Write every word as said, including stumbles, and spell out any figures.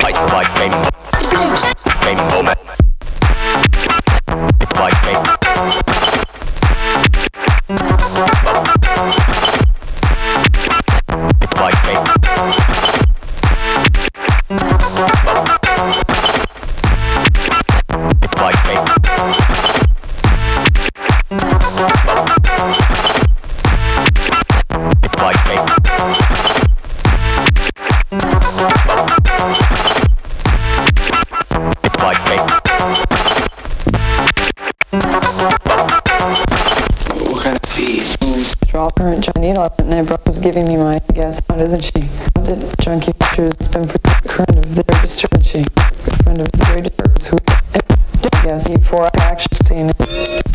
like like rainbow, rainbow man. It's like rainbow. It's like rainbow. It's like rainbow. It's like rainbow. It's like rainbow. It's like rainbow. It's like rainbow. What kind of fees? Drop her and Johnny and I bro was giving me my guess out, isn't she? Did Junkie Pictures been for current of the register, isn't she? Good friend of the greatest who guess before I actually seen it.